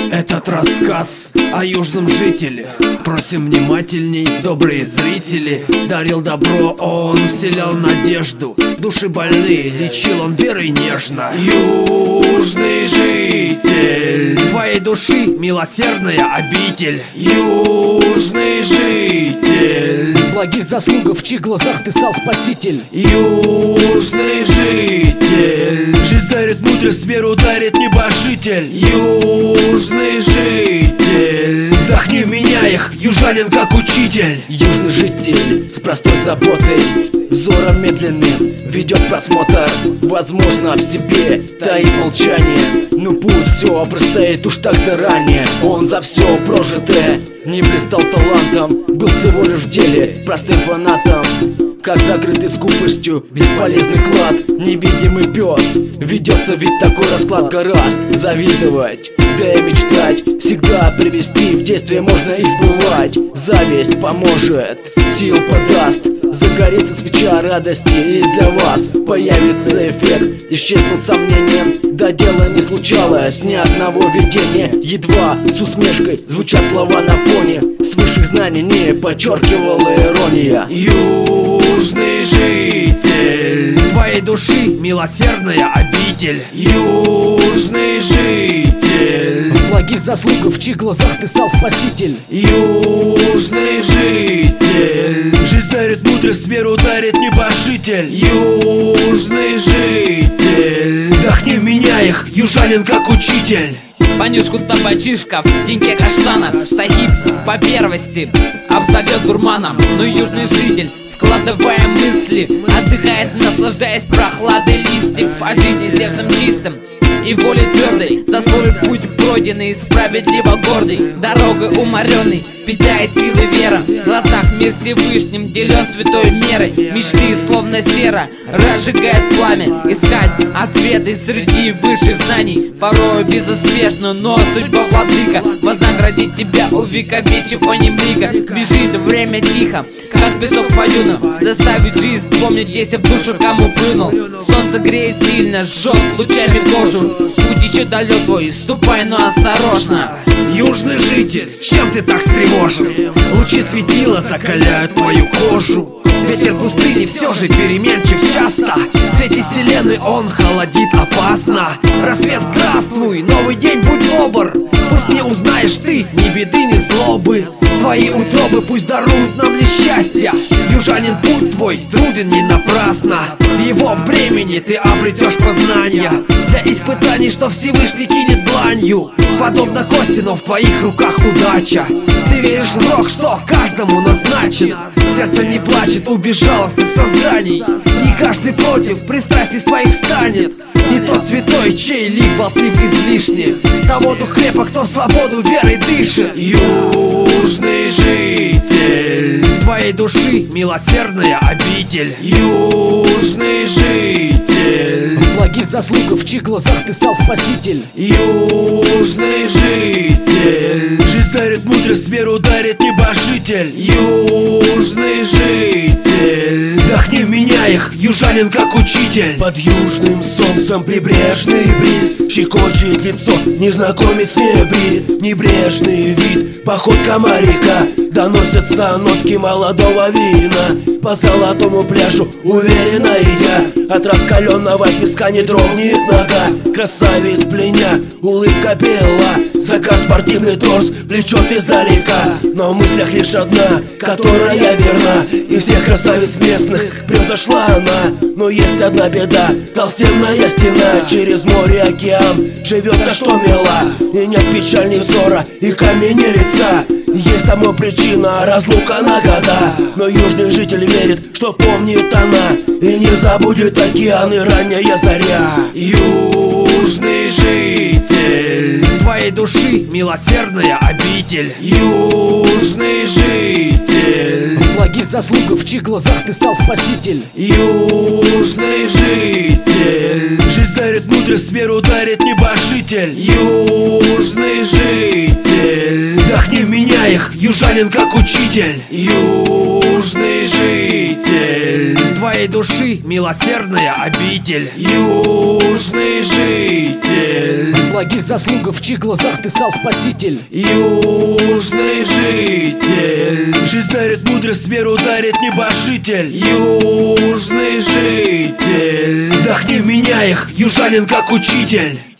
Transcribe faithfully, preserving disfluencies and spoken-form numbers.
Этот рассказ о южном жителе. Просим внимательней, добрые зрители. Дарил добро, он вселял надежду. Души больные лечил он верой нежно. Южный житель, твоей души милосердная обитель. Южный житель, в благих заслугах, в чьих глазах ты стал спаситель. Южный житель, жизнь дарит мудрость, веру дарит небожитель. Южный житель, вдохни в меня их, южанин как учитель. Южный житель с простой заботой, взором медленным ведет просмотр. Возможно, в себе таит молчание, но путь все обрастает уж так заранее. Он за все прожитое не блистал талантом, был всего лишь в деле простым фанатом. Как закрытый скупостью бесполезный клад, невидимый пес. Ведется ведь такой расклад, гораст завидовать, да и мечтать. Всегда привести в действие можно и сбывать. Зависть поможет, сил подаст. Загорится свеча радости, и для вас появится эффект. Исчезнут сомнения, да дело не случалось ни одного видения. Едва с усмешкой звучат слова на фоне, с высших знаний не подчеркивала ирония. Южный житель, твоей души милосердная обитель. Южный житель, в благих заслугах, в чьих глазах ты стал спаситель. Южный житель, жизнь дарит мудрость, веру дарит небожитель. Южный житель, вдохни в меня их, южанин как учитель. Понюшку табачишка в теньке каштана. Сахиб по первости обзовет дурманом. Но южный житель, складывая мысли, отдыхает, наслаждаясь прохладой листьев. О жизни сердцем чистым и волей твердой, за свой путь пройденный, справедливо гордый, дорогой уморенный, питая силы вера. В глазах мир Всевышним делен святой мерой. Мечты словно сера разжигает пламя. Искать ответы среди высших знаний порой безуспешно, но судьба владыка вознаградит тебя, увековечив о нем лика. Бежит время тихо, как песок по дюнам, заставить жизнь помнить, если в душу кому плюнул. Солнце греет сильно, жжет лучами кожу. Путь еще далек твой, ступай, но осторожно. Южный житель, чем ты так встревожен? Лучи светила закаляют твою кожу. Ветер пустыни все же переменчив часто. В свете вселенной он холодит опасно. Рассвет, здравствуй, новый день, будь добр. Пусть не узнаешь ты ни беды, ни злобы. Твои утробы пусть даруют нам лишь счастье. Южанин, путь твой труден не напрасно. В его бремени ты обретешь познания. Для испытаний, что Всевышний кинет дланью. Подобно кости, но в твоих руках удача. Ты веришь в рок, что каждому назначен. Сердце не плачет у безжалостных созданий. Не каждый против пристрастий твоих станет. Не тот святой, чей лик болтлив излишне. Того дух крепок, кто в свободу верой дышит. Южный житель, твоей души милосердная обитель. Южный житель, в благих заслугах, в чьих глазах ты стал спаситель. Южный житель, жизнь дарит мудрость, веру дарит небожитель. Южный житель, вдохни в меня их, южанин как учитель. Под южным солнцем прибрежный бриз щекочет лицо, незнакомец не брит. Небрежный вид, походка моряка, доносятся нотки молодого вина. По золотому пляжу уверенно идя, от раскаленного песка не дрогнет нога. Красавец пленя, улыбка бела, заказ спортивный торс влечет издалека. Но в мыслях лишь одна, которая верна, и всех красавиц местных превзошла она. Но есть одна беда, толстенная стена, через море океан живет та, что мила. И нет печальней взора и камени лица. Есть тому причина, разлука на года. Но южный житель верит, что помнит она, и не забудет океан и ранняя заря. Южный житель, твоей души милосердная обитель. Южный житель, в благих заслугах, в чьих глазах ты стал спаситель. Южный житель, жизнь дарит мудрость, веру дарит небожитель. Южный житель, вдохни в меня их, южанин как учитель. Южный житель, твоей моей души милосердная обитель. Южный житель, В благих заслугах в чьих глазах ты стал спаситель. южный житель, Жизнь дарит мудрость, миру дарит небожитель. южный житель. Вдохни в меня их, южанин как учитель.